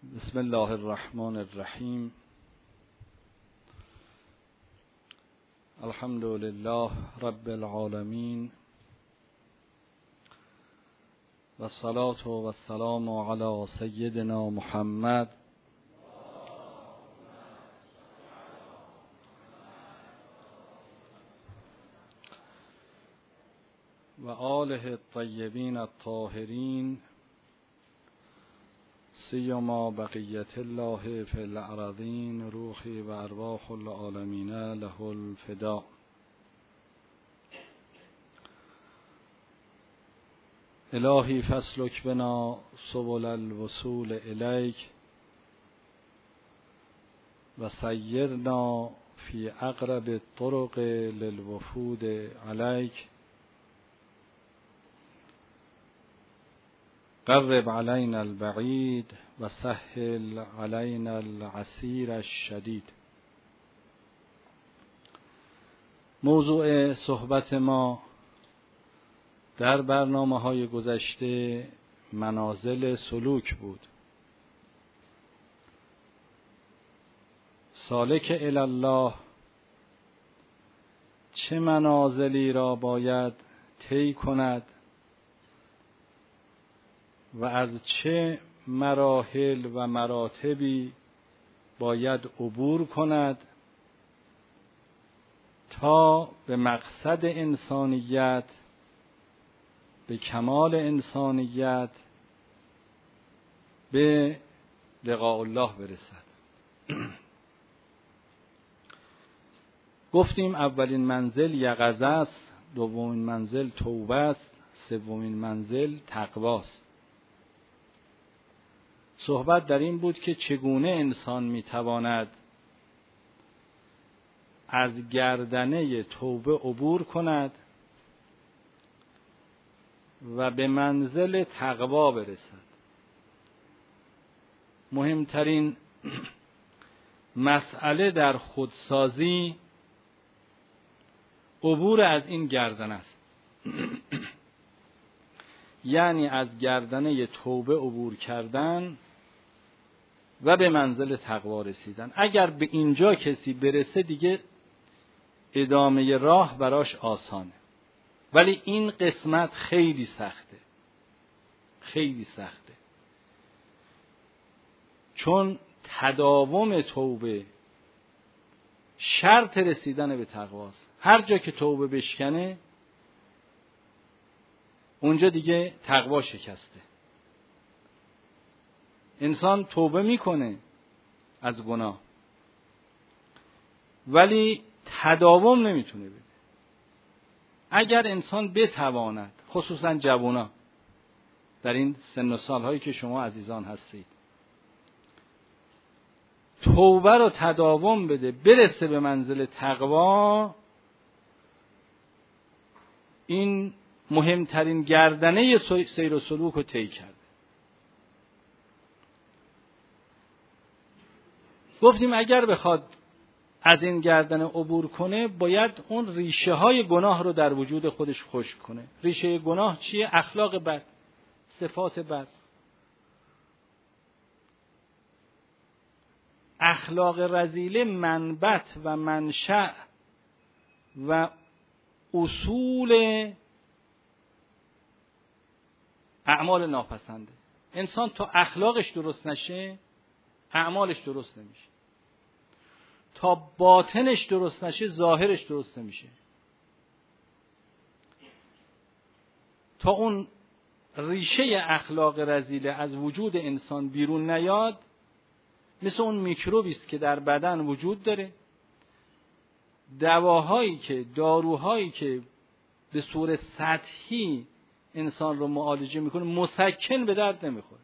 بسم الله الرحمن الرحیم. الحمد لله رب العالمین و الصلاة و السلام علی سیدنا محمد و آله الطیبین الطاهرین سیما بقیت الله فی الارضین روحی و ارواح العالمین له الفدا. الهی فاسلک بنا سبل الوصول الیک و سیرنا فی اقرب الطرق للوفود علیک. قرب علینا البعید و سهل علینا العسیر الشدید. موضوع صحبت ما در برنامه‌های گذشته منازل سلوک بود. سالک الی الله چه منازلی را باید طی کند و از چه مراحل و مراتبی باید عبور کند تا به مقصد انسانیت، به کمال انسانیت، به لقاء الله برسد. گفتیم اولین منزل یقظه است، دومین منزل توبه است، سومین منزل تقوی است. صحبت در این بود که چگونه انسان میتواند از گردنه توبه عبور کند و به منزل تقوا برسد. مهمترین مسئله در خودسازی عبور از این گردنه است. یعنی از گردنه توبه عبور کردن و به منزل تقوا رسیدن. اگر به اینجا کسی برسه دیگه ادامه راه براش آسانه، ولی این قسمت خیلی سخته، خیلی سخته، چون تداوم توبه شرط رسیدن به تقواست. هر جا که توبه بشکنه اونجا دیگه تقوا شکسته. انسان توبه میکنه از گناه ولی تداوم نمیتونه بده. اگر انسان بتواند، خصوصا جوونا در این سن و سالهایی که شما عزیزان هستید، توبه رو تداوم بده، برسه به منزل تقوا، این مهمترین گردنه سیر و سلوک رو طی کرده. گفتیم اگر بخواد از این گردنه عبور کنه باید اون ریشه های گناه رو در وجود خودش خشک کنه. ریشه گناه چیه؟ اخلاق بد، صفات بد. اخلاق رذیله منبت و منشأ و اصول اعمال ناپسنده. انسان تا اخلاقش درست نشه اعمالش درست نمیشه، تا باطنش درست نشه ظاهرش درست نمیشه. تا اون ریشه اخلاق رذیله از وجود انسان بیرون نیاد، مثل اون میکروبی است که در بدن وجود داره، داروهایی که به صورت سطحی انسان رو معالجه میکنه مسکن به درد نمیخوره.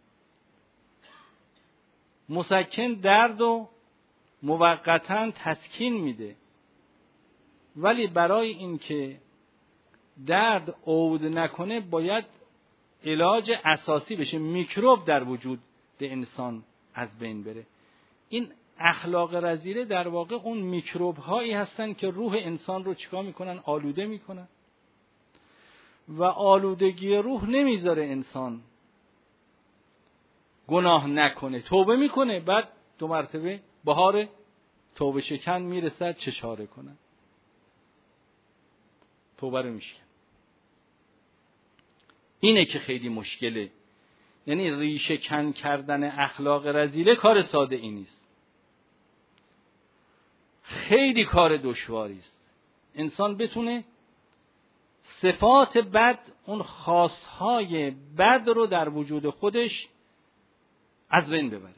مسکن درد رو موقتاً تسکین میده، ولی برای اینکه درد عود نکنه باید علاج اساسی بشه، میکروب در وجود انسان از بین بره. این اخلاق رذیله در واقع اون میکروب هایی هستن که روح انسان رو چیکار میکنن؟ آلوده میکنن. و آلودگی روح نمیذاره انسان گناه نکنه، توبه میکنه، بعد 2 مرتبه بهار توبه شکن میرسد، چه چاره کنن؟ توبه رو میشکن. اینه که خیلی مشکله. یعنی ریشه کن کردن اخلاق رذیله کار ساده ای نیست، خیلی کار دشواری است. انسان بتونه صفات بد، اون خواستهای بد رو در وجود خودش از بین ببره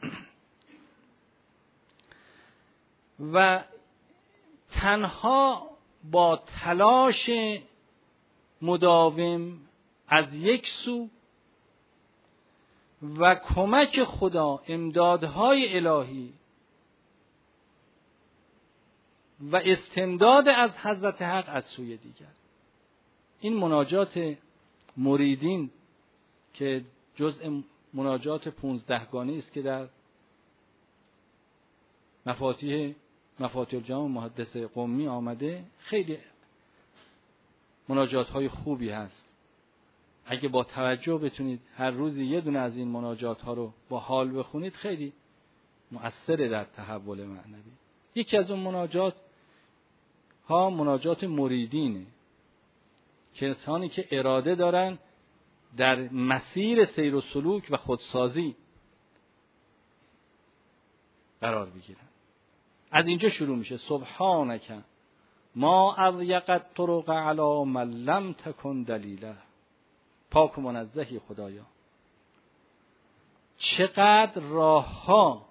و تنها با تلاش مداوم از یک سو و کمک خدا، امدادهای الهی و استمداد از حضرت حق از سوی دیگر. این مناجات مریدین که جزء مناجات 15 گانه است که در مفاتیح الجام محدث قمی آمده، خیلی مناجات های خوبی هست. اگه با توجه بتونید هر روزی یه دونه از این مناجات ها رو با حال بخونید، خیلی مؤثره در تحول معنوی. یکی از اون مناجات ها مناجات مریدینه، کسانی که اراده دارن در مسیر سیر و سلوک و خودسازی قرار بگیرن. از اینجا شروع میشه: سبحانک ما اضیقت طرق علی من لم تکن دلیله. پاک و منزهی خدایا، چقدر راه ها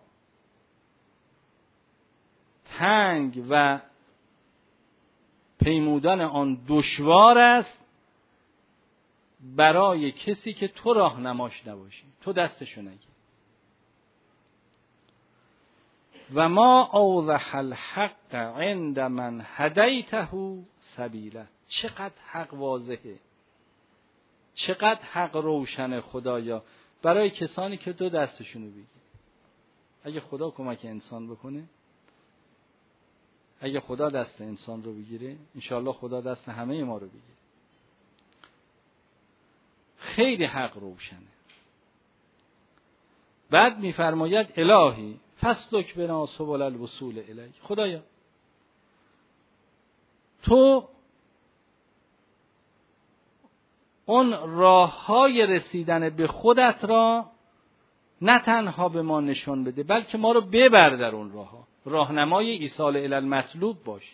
تنگ و پیمودن آن دشوار است برای کسی که تو راهنماش نباشی، تو دستشو نگیری. و ما اوضح الحق عند من هدیته سبیله. چقدر حق واضحه، چقدر حق روشن خدایا برای کسانی که تو دستشونو بگیری. اگه خدا کمک انسان بکنه، اگه خدا دست انسان رو بگیره، انشاءالله خدا دست همه ما رو بگیره. خیلی حق روشنه. بعد میفرماید الهی فسلک بنا سبل الوصول الیک. خدایا تو اون راههای رسیدن به خودت را نه تنها به ما نشان بده، بلکه ما رو ببر در اون راهها. راهنمای ایصال الی المطلوب باش.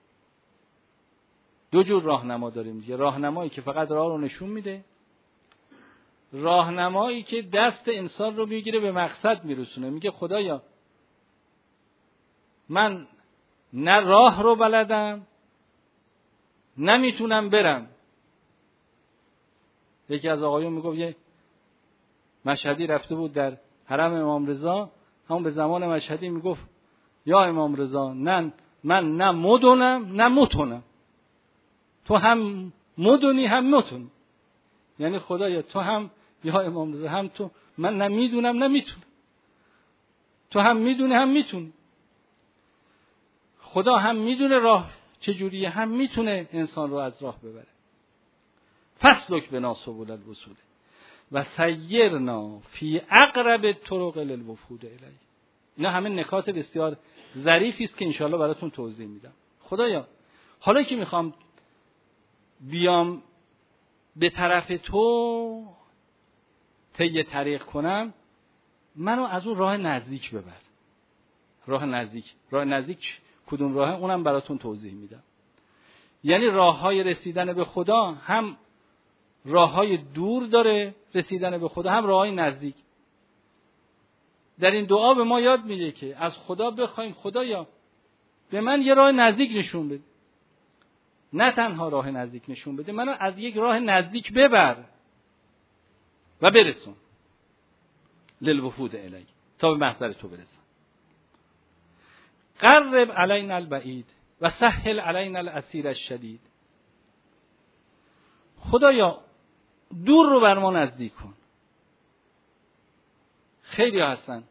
2 جور راهنما داریم. یه راهنمایی که فقط راه رو نشون میده، راهنمایی که دست انسان رو میگیره به مقصد میرسونه. میگه خدایا من نه راه رو بلدم، نمیتونم برم. یکی از آقایون میگفت یه مشهدی رفته بود در حرم امام رضا، همون به زمان مشهدی میگفت یا امام رضا، من نه مدونم نه متونم، تو هم مدونی هم متونی. یعنی خدایا تو هم، یا امام رضا، هم تو، من نه میدونم نه میتونم، تو هم میدونی هم میتونی. خدا هم میدونه راه چجوریه، هم میتونه انسان رو از راه ببره. فسلک بنا سبل الوصول و سیرنا فی اقرب الطرق للوفود الیک. اینا همه نکات بسیار ظریفی است که انشاءالله براتون توضیح میدم. خدایا حالا که میخوام بیام به طرف تو طی طریق کنم، منو از اون راه نزدیک ببر. راه نزدیک کدوم راهه؟ اونم براتون توضیح میدم. یعنی راههای رسیدن به خدا هم راههای دور داره رسیدن به خدا، هم راههای نزدیک. در این دعا به ما یاد میده که از خدا بخوایم خدایا به من یه راه نزدیک نشون بده. نه تنها راه نزدیک نشون بده، منو از یک راه نزدیک ببر و برسون للوفود الیک، تا به محضر تو برسم. قرب علینا البعید و سهل علینا العسیر الشدید. خدایا دور رو بر ما نزدیک کن. خیلی هستن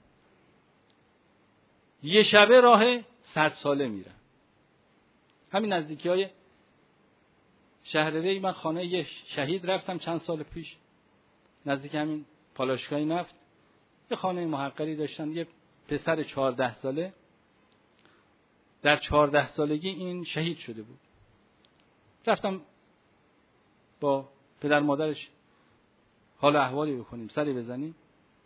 یه شبه راه 100 ساله میرن. همین نزدیکی های شهر ری، من خانه یه شهید رفتم چند سال پیش، نزدیک همین پالایشگاه نفت. یه خانه محقری داشتن، یه پسر 14 ساله، در 14 سالگی این شهید شده بود. رفتم با پدر مادرش حال احوالی بکنیم، سری بزنیم.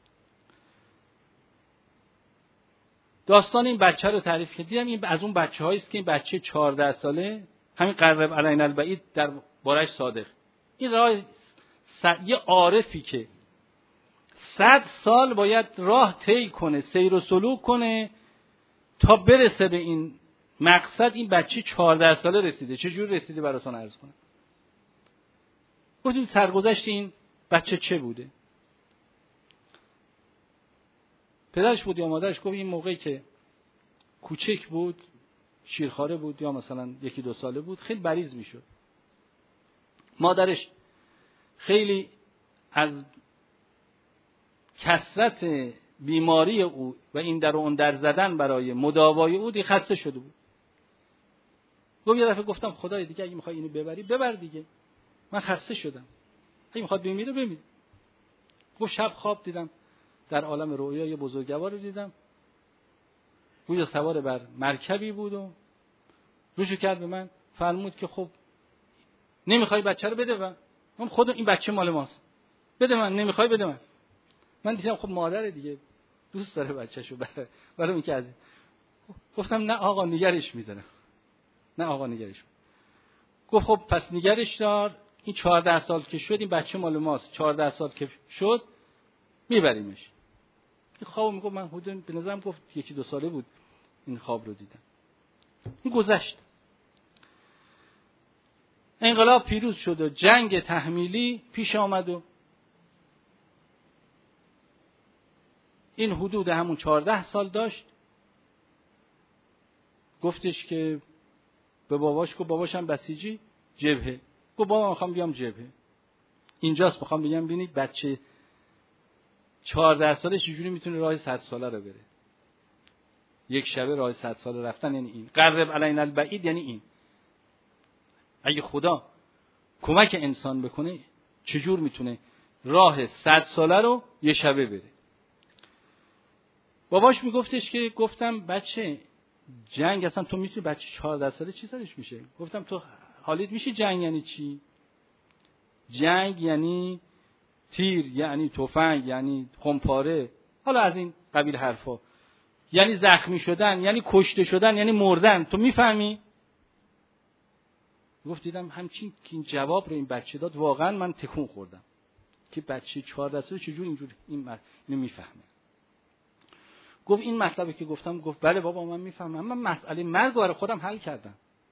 داستان این بچه رو تعریف کردیم. این از اون بچه‌هایی است که این بچه 14 ساله همین قرب علینا البعید در بارش صادق، این یه عارفی که 100 سال باید راه طی کنه، سیر و سلوک کنه تا برسه به این مقصد، این بچه 14 ساله رسیده. چجور رسیده براتون عرض کنم. گفتیم سرگذشت این بچه چه بوده؟ پدرش بود یا مادرش گفت این موقعی که کوچک بود، شیرخواره بود یا مثلا 1-2 ساله بود، خیلی بریز میشد. مادرش خیلی از کثرت بیماری او و این در و اون در زدن برای مداوای او دی خسته شده بود. گفت یه دفعه گفتم خدای دیگه اگه میخوای اینو ببری ببر دیگه، من خسته شدم، اگه میخواد بمیره بمیره. گفت شب خواب دیدم در عالم رؤیا یه بزرگوار رو دیدم، گویا سوار بر مرکبی بود و رجوع کرد به من، فرمود که خب نمیخوای بچه رو بده من خودم این بچه مال ماست، بده من. نمیخوای بده من. من دیدم خب مادر دیگه دوست داره بچه‌شو برای اینکه از گفتم نه آقا نگرش می‌دارم، نه آقا نگرش. گفت خب پس نگرش دار، این 14 سال که شد این بچه مال ماست، 14 سال که شد میبریمش. این خواب میگفت من حدود به نظرم گفت 1-2 ساله بود این خواب رو دیدم. این گذشت. انقلاب پیروز شد و جنگ تحمیلی پیش آمد و این حدود همون 14 سال داشت. گفتش که به باباش، گفت باباشم بسیجی جبهه. گفت بابا میخوام بیام جبهه. اینجاست میخوام بگم ببینید بچه 14 ساله چجوری میتونه راه 100 ساله رو بره. یک شبه راه 100 ساله رفتن یعنی این. قرب علینا البعید یعنی این. اگه خدا کمک انسان بکنه چجور میتونه راه 100 ساله رو یه شبه بره. باباش میگفتش که گفتم بچه جنگ اصلا تو میتونی بچه 14 ساله چی سرش میشه؟ گفتم تو حالیت میشه جنگ یعنی چی؟ جنگ یعنی تیر، یعنی تفنگ، یعنی خمپاره، حالا از این قبیل حرفا، یعنی زخمی شدن، یعنی کشته شدن، یعنی مردن. تو میفهمی؟ گفت دیدم همچین که این جواب رو این بچه داد واقعا من تکون خوردم که بچه 14 ساله چجور اینجور اینو میفهمه. گفت این مطلبی که گفتم، گفت بله بابا من میفهمم، من مسئله مرگ رو برای خودم حل کردم.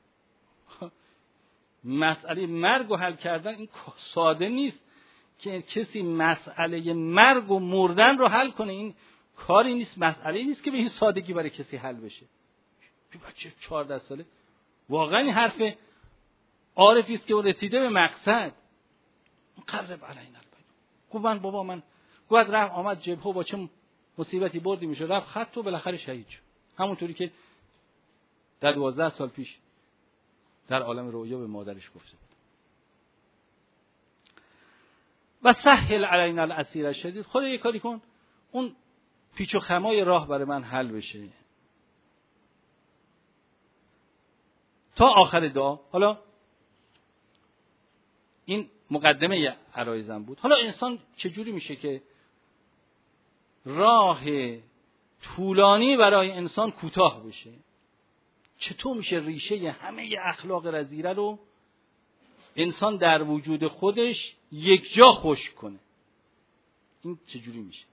مسئله مرگ رو حل کردن این ساده نیست که کسی مسئله مرگ و مردن رو حل کنه. این کاری نیست، مسئله نیست که به این سادگی برای کسی حل بشه. بچه 14 ساله واقعا این حرف عارفی است که رسیده به مقصد. قرب علینا البعید. گفت من بابا من گفت رفت آمد جبهه با چه مصیبتی بردی میشه، رفت خط و بالاخره شهید شد، همونطوری که در 12 سال پیش در عالم رؤیا به مادرش گفته بود. و سهل علینا العسیر الشدید. خدا یه کاری کن اون پیچ و خمای راه برای من حل بشه تا آخر دعا. حالا این مقدمه عرایزم بود. حالا انسان چجوری میشه که راه طولانی برای انسان کوتاه بشه؟ چطور میشه ریشه همه اخلاق رذیله رو انسان در وجود خودش یک جا خشک کنه؟ این چجوری میشه؟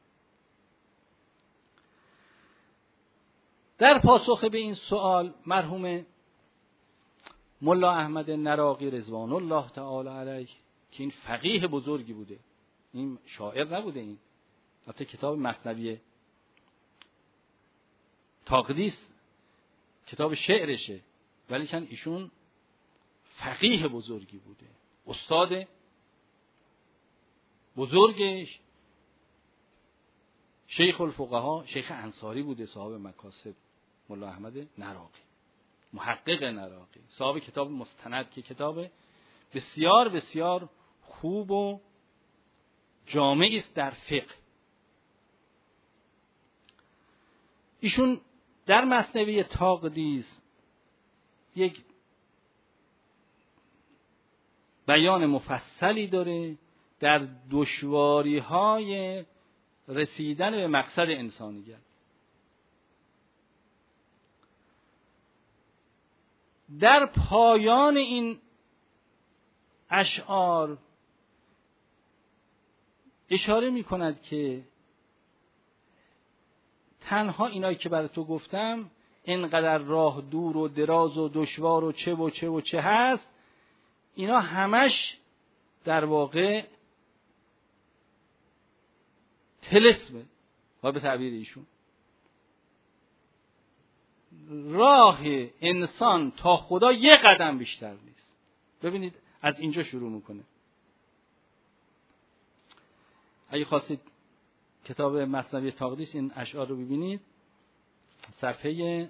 در پاسخ به این سوال مرحوم ملا احمد نراقی رضوان الله تعالی علیه که این فقیه بزرگی بوده، این شاعر نبوده، این البته کتاب مثنوی تقدیس کتاب شعرشه، ولی کن ایشون فقیه بزرگی بوده، استاد بزرگش شیخ الفقها شیخ انصاری بوده، صاحب مکاسب ملا احمد نراقی، محقق نراقی، صاحب کتاب مستند که کتاب بسیار بسیار خوب و جامعی است در فقه. ایشون در مثنوی تقدیس یک بیان مفصلی داره در دشواری‌های رسیدن به مقصد انسانیت. در پایان این اشعار اشاره می کند که تنها اینایی که برای تو گفتم، اینقدر راه دور و دراز و دشوار و چه و چه و چه هست، اینا همش در واقع طلسمه و به تعبیر ایشون راه انسان تا خدا یه قدم بیشتر نیست. ببینید از اینجا شروع میکنه. اگه خواستید کتاب مثنوی تقدیس این اشعار رو ببینید، صفحه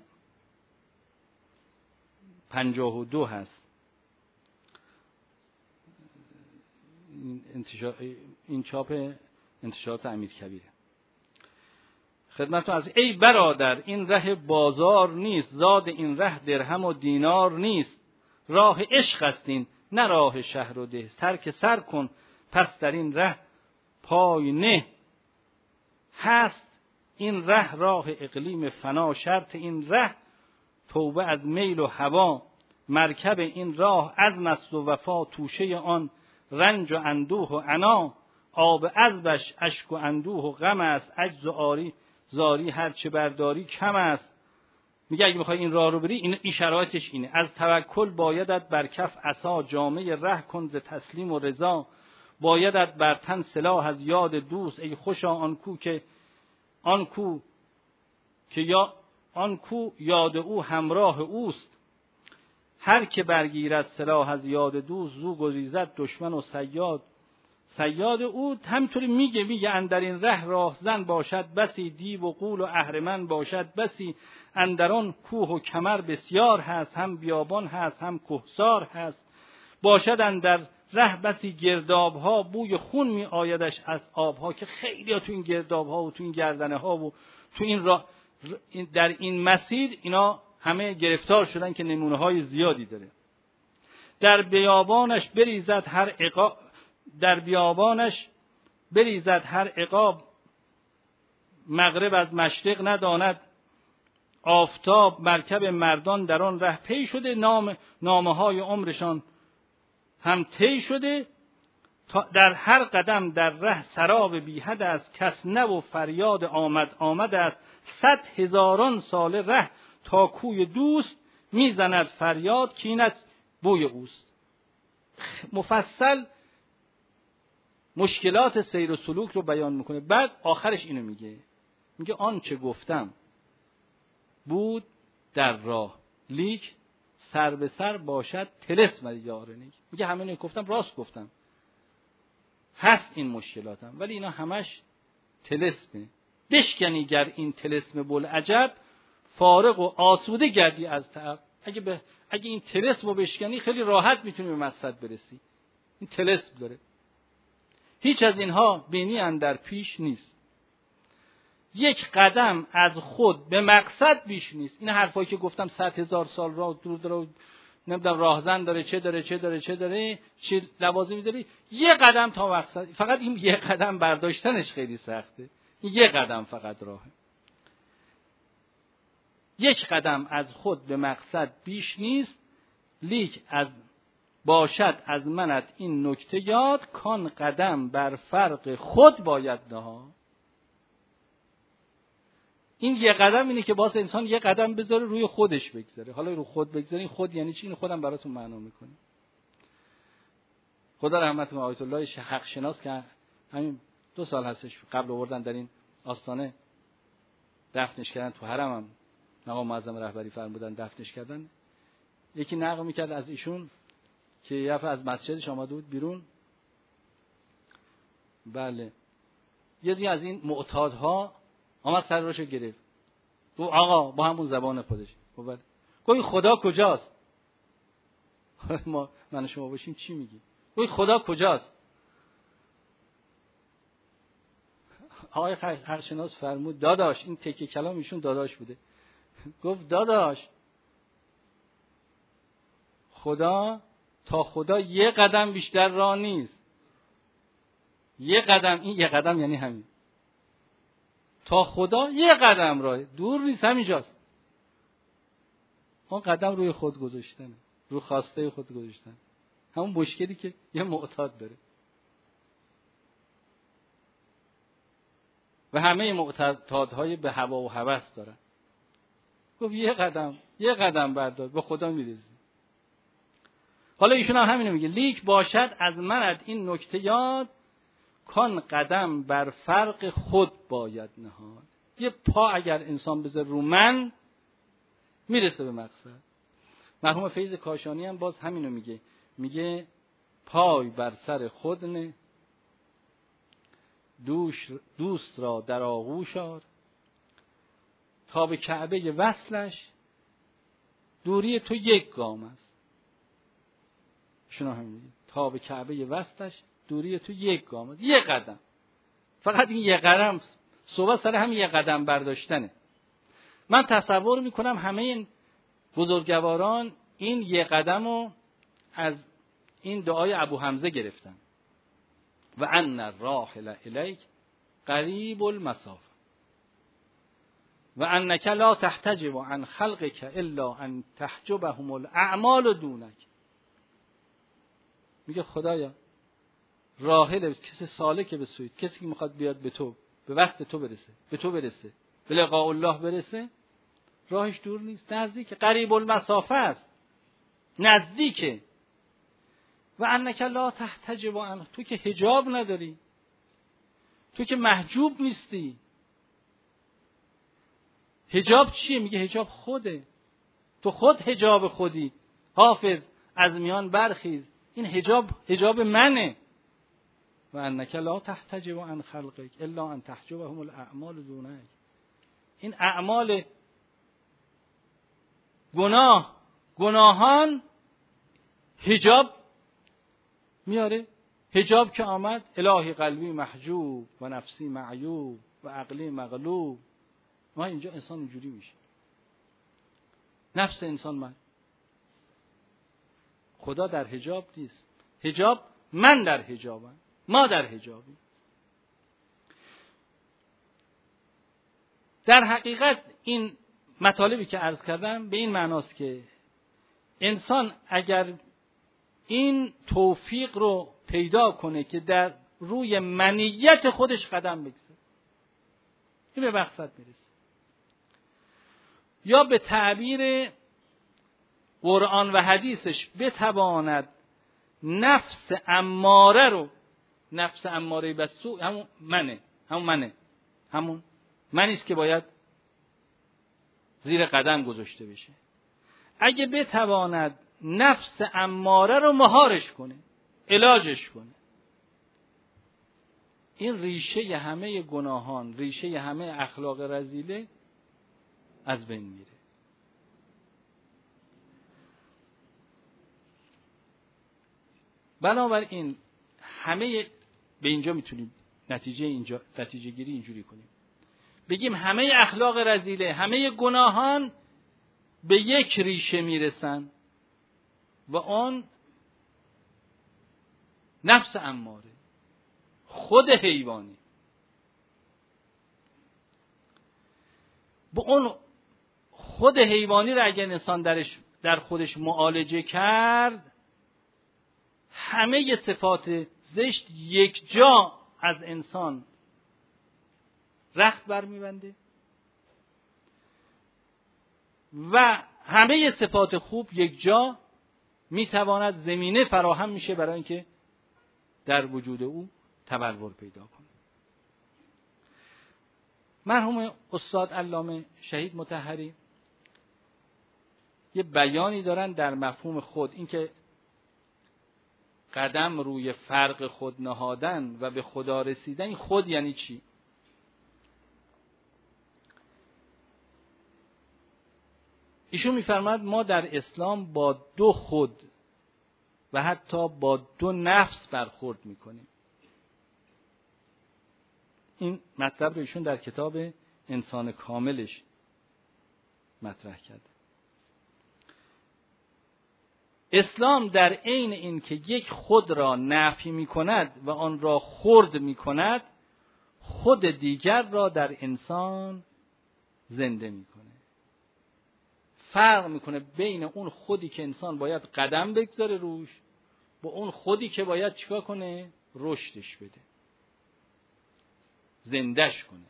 52 هست. این چاپ انتشارات امیرکبیره. خدمتتون از ای برادر این ره بازار نیست، زاد این ره درهم و دینار نیست. راه عشق است این نه راه شهر و ده، ترک سر کن پس در این ره پای نه. هست این ره راه اقلیم فنا، شرط این ره توبه از میل و هوا. مرکب این راه عزم است و وفا، توشه آن رنج و اندوه و عنا. آب عذبش اشک و اندوه و غم است، عجز و آری زاری هرچه برداری کم است. میگه اگه میخوای این راه رو بری، این شرایطش اینه. از توکل بایدت بر کف عصا، جامه ره کن ز تسلیم و رضا. بایدت بر تن سلاح از یاد دوست، ای خوشا آن کو یاد او همراه اوست. هر که برگیرد سلاح از یاد دوست، زو گریزد دشمن و صیاد او. همینطوری میگه اندر این ره راهزن باشد بسی، دیو و غول و اهرمن باشد بسی. اندران کوه و کمر بسیار هست، هم بیابان هست هم کوهسار هست. باشد اندر ره بسی گرداب ها، بوی خون می آیدش از آب ها. که خیلی ها تو این گرداب ها و تو این گردنه ها و تو این در این مسیر اینا همه گرفتار شدن که نمونه های زیادی داره. در بیابانش بریزد هر عقاب، مغرب از مشرق نداند آفتاب. مرکب مردان در آن ره پی شده، نامه های عمرشان هم طی شده. در هر قدم در ره سراب بی حد است، کس نه و فریاد آمد است. 100,000 ساله ره تا کوی دوست، میزند فریاد کینت بوی اوست. مفصل مشکلات سیر و سلوک رو بیان میکنه. بعد آخرش اینو میگه آنچه گفتم بود در راه، لیک سر به سر باشد طلسم یارنی. میگه همین گفتم راست گفتم، هست این مشکلاتم، ولی اینا همش طلسمه. بشکنی گر این طلسم بوالعجب، فارغ و آسوده گردی از تعب. اگه این طلسم رو بشکنی خیلی راحت میتونی به مقصد برسی. این طلسم داره. هیچ از اینها بینی اندر پیش نیست، یک قدم از خود به مقصد بیش نیست. این حرفایی که گفتم 100,000 سال راه دور داره، نمیدونم راهزن داره، چه داره، چه لوازمی داره، یه قدم تا مقصد. فقط این یه قدم برداشتنش خیلی سخته. این یه قدم فقط راهه. یک قدم از خود به مقصد بیش نیست، لیک باشد از منت این نکته یاد، کان قدم بر فرق خود باید نهاد. این یه قدم اینه که باز انسان یه قدم بذاره روی خودش بگذاره. حالا رو خود بگذارین، خود یعنی چی؟ اینو خودم براتون معنا میکنم. خدا رحمت کنه آیت الله حق شناس که همین 2 سال هستش قبل آوردن در این آستانه دفنش کردن، تو حرم هم مقام معظم رهبری فرمودن دفنش کردن. یکی نقل میکرد از ایشون که یه دفعه از مسجدش آمده بود بیرون، بله، یه دیگه از این معتادها آمد سر روشو گرفت. گفت آقا با همون زبان خودش، گفت خدا کجاست؟ من و شما باشیم چی میگی؟ گفت خدا کجاست؟ آقای حقشناس فرمود داداش، این تکه کلام ایشون داداش بوده، گفت داداش خدا تا خدا یه قدم بیشتر راه نیست. یه قدم، این یه قدم یعنی همین. تا خدا یه قدم راه، دور نیست، همینجاست. اون قدم روی خود گذاشتن، رو خواسته خود گذاشتن. همون مشکلی که یه معتاد داره و همه معتادهای به هوا و هوس دارن. گفت یه قدم بردار، به خدا میرسی. حالا ایشون هم همینو میگه، لیک باشد از منت این نکته یاد، کان قدم بر فرق خود باید نهاد. یه پا اگر انسان بذاره رو من، میرسه به مقصد. مرحوم فیض کاشانی هم باز همینو میگه پای بر سر خود نه، دوست را در آغوش آر، تا به کعبه وصلش دوری تو یک گام است. شنو همین میگه، تا به کعبه وصلش دوری تو یک گام است، یک قدم. فقط این یک قدم، صحبت سر همین یک قدم برداشتنه. من تصور میکنم همه این بزرگواران این یک قدم رو از این دعای ابو حمزه گرفتن، و ان الراحل الیک قریب المسافه و انک لا تحتجب عن خلقک الا ان تحجبهم الاعمال دونک. میگه خدایا راحل، کسی سالکه به سویت، کسی که میخواد بیاد به تو، به وقت تو برسه، به تو برسه، به لقاء الله برسه، راهش دور نیست، نزدیکه، قریب المسافه است، نزدیکه. و انک لا تحتجب عن، تو که حجاب نداری، تو که محجوب نیستی. حجاب چیه؟ میگه حجاب خوده، تو خود حجاب خودی. حافظ از میان برخیز، این حجاب منه. و انک لا تحتجب عن خلقک الا ان تحجبهم الاعمال دونک. این اعمال گناهان حجاب میاره. حجاب که آمد، الهی قلبی محجوب و نفسی معیوب و عقلی مغلوب. ما اینجا انسان اینجوری میشه، نفس انسان من. خدا در حجاب نیست، حجاب من در حجابم، ما در حجابیم. در حقیقت این مطالبی که عرض کردم به این معناست که انسان اگر این توفیق رو پیدا کنه که در روی منیت خودش قدم بگذاره، این به مقصد میرسه. یا به تعبیر قرآن و حدیثش بتواند نفس اماره به سوء، همون منیست که باید زیر قدم گذاشته بشه. اگه بتواند نفس اماره رو مهارش کنه، علاجش کنه، این ریشه همه گناهان، ریشه همه اخلاق رذیله از بین میره. بنابراین همه به اینجا میتونیم نتیجه گیری اینجوری کنیم، بگیم همه اخلاق رذیله، همه گناهان به یک ریشه میرسن و اون نفس اماره، خود حیوانی. با اون خود حیوانی رو اگر انسان در خودش معالجه کرد، همه صفات زشت یک جا از انسان رخت برمیبنده و همه صفات خوب یک جا میتواند زمینه فراهم میشه برای اینکه در وجود او تبلور پیدا کنه. مرحوم استاد علامه شهید مطهری یه بیانی دارن در مفهوم خود، اینکه قدم روی فرق خود نهادن و به خدا رسیدن، این خود یعنی چی؟ ایشون میفرماد ما در اسلام با دو خود و حتی با دو نفس برخورد میکنیم. این مطلب رو ایشون در کتاب انسان کاملش مطرح کرده. اسلام در عین این که یک خود را نفی می کند و آن را خرد می کند، خود دیگر را در انسان زنده می کنه. فرق میکنه بین اون خودی که انسان باید قدم بگذاره روش با اون خودی که باید چیکار کنه؟ رشدش بده، زندهش کنه.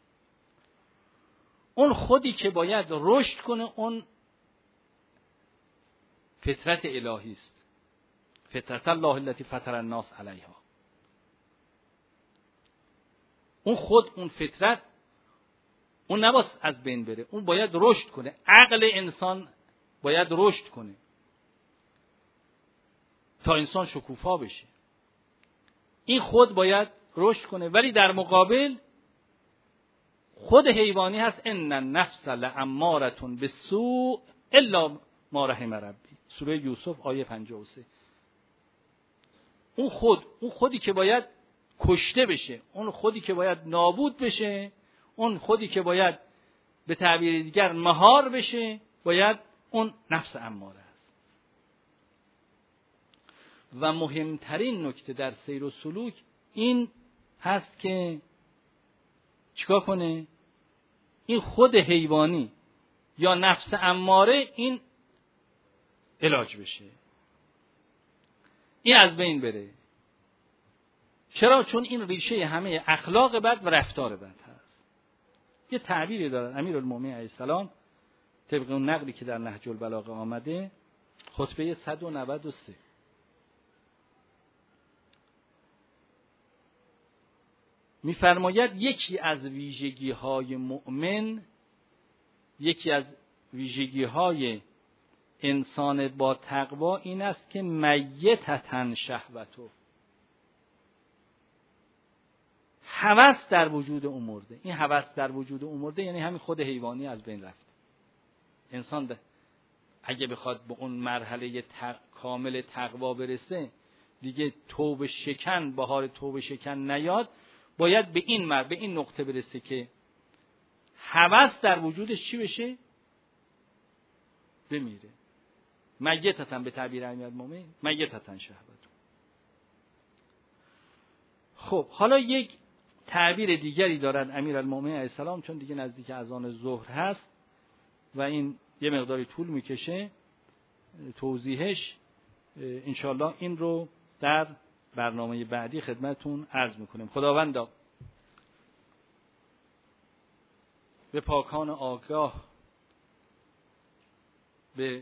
اون خودی که باید رشد کنه اون فطرت الهی است، فطرت الله التي فطر الناس علیها. اون خود، اون فطرت، اون نباید از بین بره، اون باید رشد کنه. عقل انسان باید رشد کنه تا انسان شکوفا بشه. این خود باید رشد کنه، ولی در مقابل خود حیوانی هست. ان النفس لاماره بالسوء الا ما رحم ربی، سوره یوسف آیه 53. اون خودی که باید کشته بشه، اون خودی که باید نابود بشه، اون خودی که باید به تعبیر دیگر مهار بشه، باید اون نفس اماره است. و مهمترین نکته در سیر و سلوک این هست که چیکار کنه؟ این خود حیوانی یا نفس اماره این علاج بشه، این از بین بره. چرا؟ چون این ریشه همه اخلاق بد و رفتار بد هست. یه تعبیری دارن امیرالمومنین علیه السلام طبق اون نقلی که در نهج البلاغه آمده، خطبه 193. می‌فرماید یکی از ویژگی‌های مؤمن، یکی از ویژگی‌های انسان با تقوا این است که میتتن شهوتو، هوس در وجود او مرده. این هوس در وجود او مرده یعنی همین خود حیوانی از بین رفته. انسان اگه بخواد به اون مرحله کامل تقوا برسه، دیگه توبه شکن، بهار توبه شکن نیاد، باید به این نقطه برسه که هوس در وجودش چی بشه؟ بمیره. میتتن به تعبیر امیرالمومنین، میتتن شهوتو. خب حالا یک تعبیر دیگری دارد امیرالمومنین علیه السلام، چون دیگه نزدیک اذان ظهر هست و این یه مقداری طول میکشه توضیحش. انشاءالله این رو در برنامه بعدی خدمتون عرض میکنیم. خداوندا به پاکان آگاه، به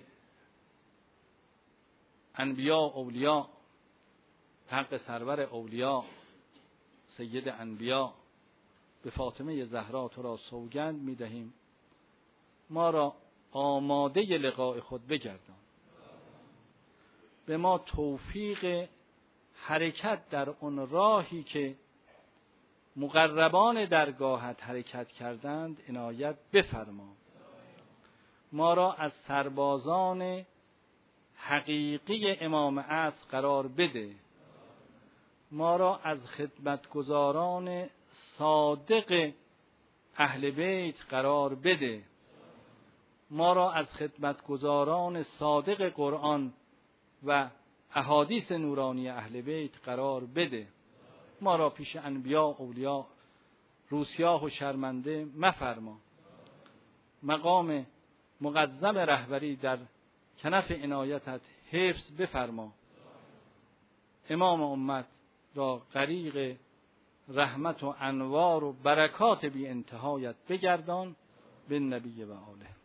انبیا اولیا، حق سرور اولیا سید انبیا، به فاطمه زهرا تو را سوگند میدهیم ما را آماده لقاء خود بگردان. به ما توفیق حرکت در اون راهی که مقربان درگاهت حرکت کردند عنایت بفرما. ما را از سربازان حقیقی امام عصر قرار بده. ما را از خدمتگزاران صادق اهل بیت قرار بده. ما را از خدمتگزاران صادق قرآن و احادیث نورانی اهل بیت قرار بده. ما را پیش انبیا اولیا روسیاه و شرمنده مفرما. مقام مقدم رهبری در کنف عنایتت حفظ بفرما. امام امت را غریق رحمت و انوار و برکات بی انتهایت بگردان. به نبی و آله.